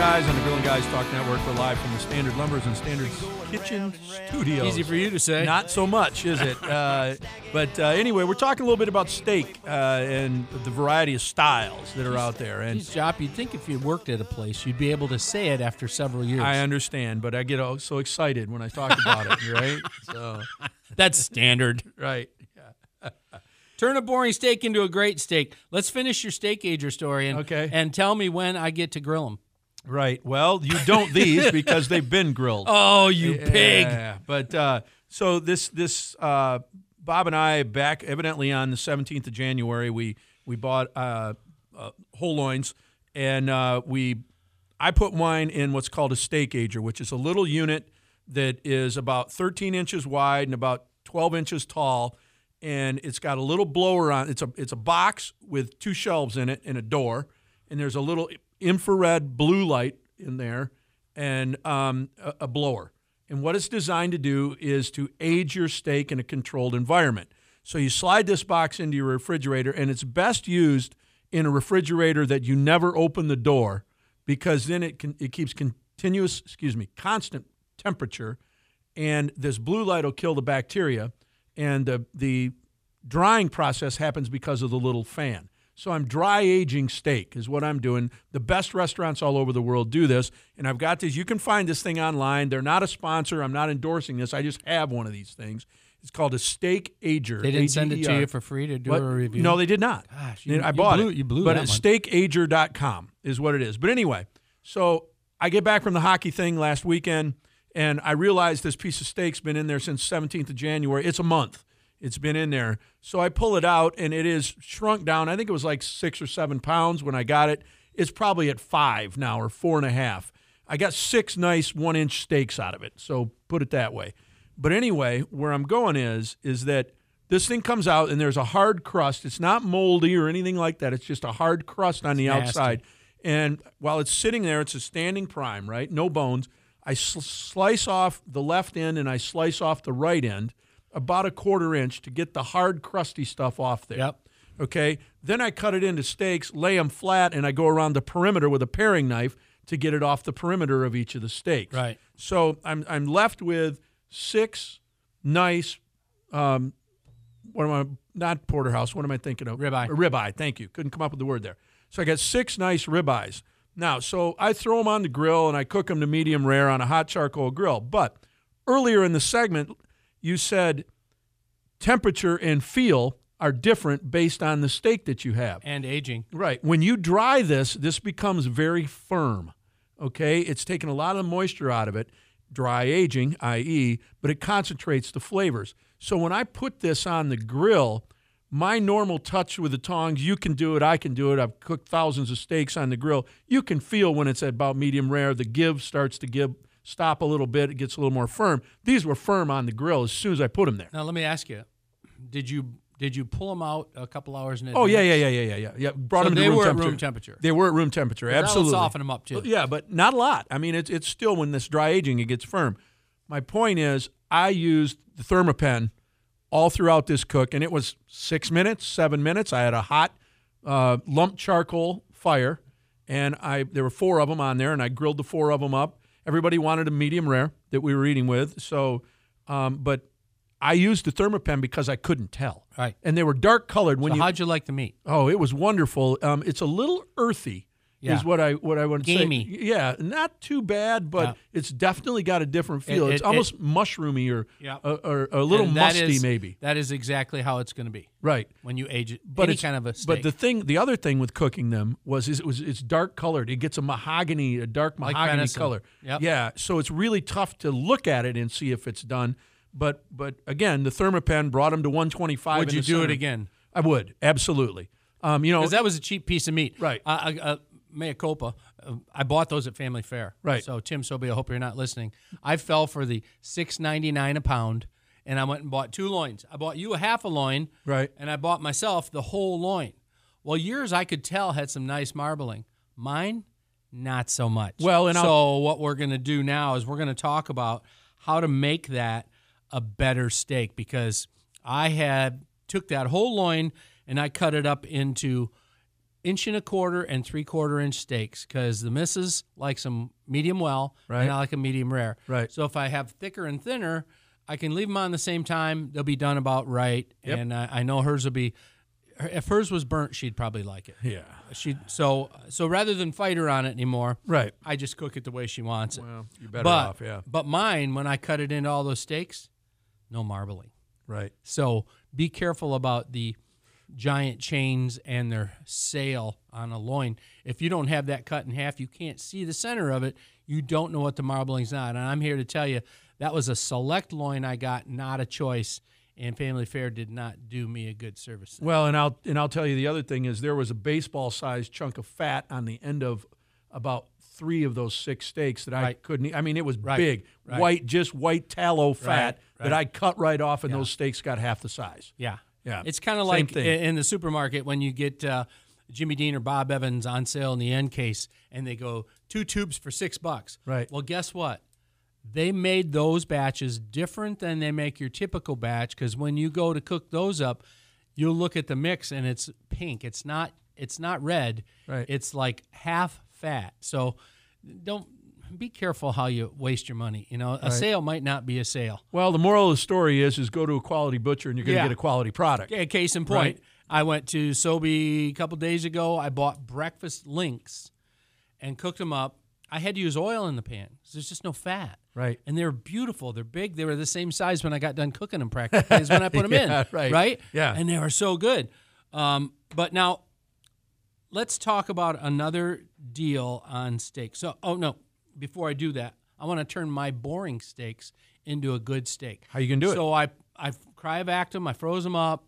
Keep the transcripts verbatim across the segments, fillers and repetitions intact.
Guys on the Grilling Guys Talk Network. We're live from the Standard Lumbers and Standard's Kitchen Studios. Easy for you to say. Not so much, is it? uh, but uh, anyway, we're talking a little bit about steak uh, and the variety of styles that are out there. And Geez, Jop, you'd think if you worked at a place, you'd be able to say it after several years. I understand, but I get oh, so excited when I talk about it, right? So That's standard. Right. Turn a boring steak into a great steak. Let's finish your steak ager story and, Okay. and tell me when I get to grill them. Right. Well, you don't these because they've been grilled. Oh, you pig. Yeah. But uh, so this this uh, Bob and I back evidently on the seventeenth of January we we bought uh, uh, whole loins and uh, we I put mine in what's called a steak ager, which is a little unit that is about thirteen inches wide and about twelve inches tall. And it's got a little blower on. It's a it's a box with two shelves in it and a door, and there's a little infrared blue light in there, and um, a, a blower. And what it's designed to do is to age your steak in a controlled environment. So you slide this box into your refrigerator, and it's best used in a refrigerator that you never open the door, because then it can it keeps continuous, excuse me, constant temperature, and this blue light will kill the bacteria. And the, the drying process happens because of the little fan. So I'm dry aging steak is what I'm doing. The best restaurants all over the world do this. And I've got these. You can find this thing online. They're not a sponsor. I'm not endorsing this. I just have one of these things. It's called a steak ager. They didn't send it to A G E R. you for free to do What? a review? No, they did not. Gosh, you, I you bought blew, it. You blew But that it's one. steak ager dot com is what it is. But anyway, so I get back from the hockey thing last weekend, and I realized this piece of steak's been in there since seventeenth of January. It's a month. It's been in there. So I pull it out, and it is shrunk down. I think it was like six or seven pounds when I got it. It's probably at five now or four and a half. I got six nice one-inch steaks out of it, so put it that way. But anyway, where I'm going is, is that this thing comes out, and there's a hard crust. It's not moldy or anything like that. It's just a hard crust on the Nasty. outside. And while it's sitting there, it's a standing prime, right? No bones. I sl- slice off the left end, and I slice off the right end, about a quarter inch to get the hard, crusty stuff off there. Yep. Okay? Then I cut it into steaks, lay them flat, and I go around the perimeter with a paring knife to get it off the perimeter of each of the steaks. Right. So I'm I'm left with six nice, um, what am I, not porterhouse, what am I thinking of? Ribeye. Ribeye, thank you. Couldn't come up with the word there. So I got six nice ribeyes. Now, so I throw them on the grill, and I cook them to medium rare on a hot charcoal grill. But earlier in the segment, you said temperature and feel are different based on the steak that you have. And aging. Right. When you dry this, this becomes very firm, okay? It's taken a lot of the moisture out of it, dry aging, that is, but it concentrates the flavors. So when I put this on the grill, my normal touch with the tongs, you can do it, I can do it. I've cooked thousands of steaks on the grill. You can feel when it's at about medium rare, the give starts to give stop a little bit, it gets a little more firm. These were firm on the grill as soon as I put them there. Now, let me ask you, did you did you pull them out a couple hours in advance? Oh, yeah, yeah, yeah, yeah, yeah, yeah. yeah. Brought So them to they room were at temperature. room temperature. They were at room temperature, absolutely. That'll soften them up, too. Yeah, but not a lot. I mean, it's it's still, when this dry aging, it gets firm. My point is, I used the Thermapen all throughout this cook, and it was six minutes, seven minutes. I had a hot uh, lump charcoal fire, and I there were four of them on there, and I grilled the four of them up. Everybody wanted a medium rare that we were eating with, so, um, but I used the Thermapen because I couldn't tell. Right. And they were dark colored. When So you, how'd you like the meat? Oh, it was wonderful. Um, it's a little earthy, Yeah. is what I what I would Gamey. say. Yeah, not too bad, but Yeah. it's definitely got a different feel. It- it's it- almost mushroomy or, Yeah. or, or a little And that musty, is- maybe. That is exactly how it's going to be Right. when you age it. But any it's kind of a steak. But the thing, the other thing with cooking them was is it was it's dark colored. It gets a mahogany, a dark Like mahogany venison. color. Yep. Yeah, so it's really tough to look at it and see if it's done. But but again, the Thermapen brought them to one twenty-five. Would in you the do it center. again? I would, absolutely. Um, you know, Because that was a cheap piece of meat. Right. Uh, uh, uh, mea culpa. Uh, I bought those at Family Fare. Right. So, Tim Sobey, I hope you're not listening. I fell for the six ninety-nine a pound, and I went and bought two loins. I bought you a half a loin, Right. and I bought myself the whole loin. Well, yours, I could tell, had some nice marbling. Mine, not so much. Well, and so I'll- what we're going to do now is we're going to talk about how to make that a better steak, because I had took that whole loin and I cut it up into inch and a quarter and three quarter inch steaks because the missus likes them medium well, Right. and I like them medium rare. Right. So if I have thicker and thinner, I can leave them on the same time. They'll be done about right, Yep. and I, I know hers will be. If hers was burnt, she'd probably like it. Yeah. She so so rather than fight her on it anymore, Right. I just cook it the way she wants it. Well, you're better but, off, yeah. But mine, when I cut it into all those steaks, no marbling. Right. So be careful about the giant chains and their sail on a loin. If you don't have that cut in half, you can't see the center of it. You don't know what the marbling's not. And I'm here to tell you that was a select loin I got, not a choice. And Family Fare did not do me a good service. Well, and I'll and I'll tell you the other thing is there was a baseball-sized chunk of fat on the end of about three of those six steaks that I Right. couldn't. I mean, it was Right. big, Right. white, just white tallow fat Right. that Right. I cut right off, and Yeah. those steaks got half the size. Yeah. Yeah. It's kind of Same like thing. i- in the supermarket when you get uh, Jimmy Dean or Bob Evans on sale in the end case and they go two tubes for six bucks. Right. Well, guess what? They made those batches different than they make your typical batch because when you go to cook those up, you'll look at the mix and it's pink. It's not it's not red. Right. It's like half fat. So don't be careful how you waste your money. You know, a Right. sale might not be a sale. Well, the moral of the story is is go to a quality butcher and you're going to Yeah. get a quality product. Yeah, case in point, Right. I went to Sobe a couple days ago. I bought breakfast links and cooked them up. I had to use oil in the pan. So there's just no fat. Right. And they're beautiful. They're big. They were the same size when I got done cooking them practically as when I put them Yeah, in. right. Right? Yeah. And they were so good. Um, but now let's talk about another deal on steak. So, oh, no. Before I do that, I want to turn my boring steaks into a good steak. How you gonna do it? So I, I cryovac them. I froze them up.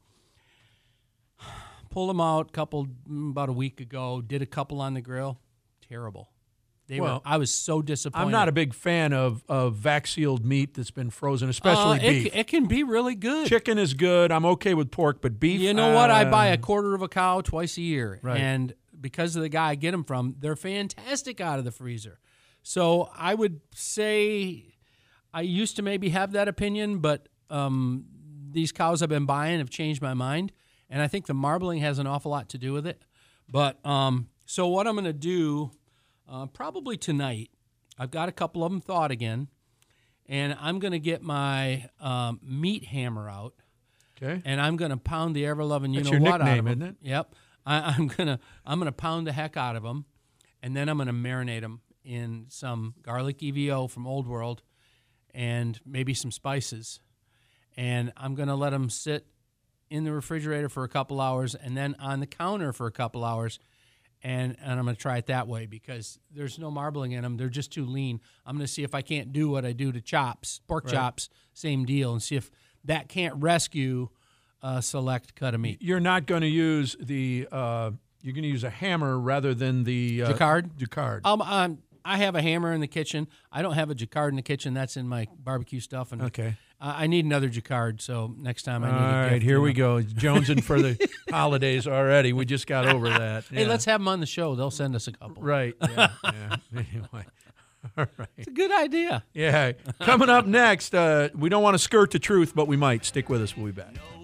Pulled them out a couple mm, about a week ago. Did a couple on the grill. Terrible. They Well, were. I was so disappointed. I'm not a big fan of, of vac-sealed meat that's been frozen, especially Uh, it, beef. it can be really good. Chicken is good. I'm okay with pork, but beef. You know what? I buy a uh, quarter of a cow twice a year, Right. and because of the guy I get them from, they're fantastic out of the freezer. So I would say I used to maybe have that opinion, but um, these cows I've been buying have changed my mind, and I think the marbling has an awful lot to do with it. But um, so what I'm going to do, uh, probably tonight, I've got a couple of them thawed again, and I'm going to get my um, meat hammer out. Okay. And I'm going to pound the ever loving you That's know your what out nickname, of 'em. isn't it? Yep. I, I'm gonna I'm gonna pound the heck out of them, and then I'm gonna marinate them in some garlic E V O from Old World, and maybe some spices, and I'm gonna let them sit in the refrigerator for a couple hours, and then on the counter for a couple hours, and and I'm gonna try it that way because there's no marbling in them. They're just too lean. I'm gonna see if I can't do what I do to chops, pork Right. chops, same deal, and see if that can't rescue a select cut of meat. You're not going to use the. Uh, you're going to use a hammer rather than the uh, Jacquard? Jacquard. Um, um, I have a hammer in the kitchen. I don't have a Jacquard in the kitchen. That's in my barbecue stuff. And Okay. I I need another Jacquard. So next time I All need a right, gift, here you we know. go. Jonesing for the holidays already. We just got over that. Hey, Yeah. let's have them on the show. They'll send us a couple. Right. Yeah. yeah. Anyway. All right. It's a good idea. Yeah. Coming up next, uh, we don't want to skirt the truth, but we might. Stick with us. We'll be back.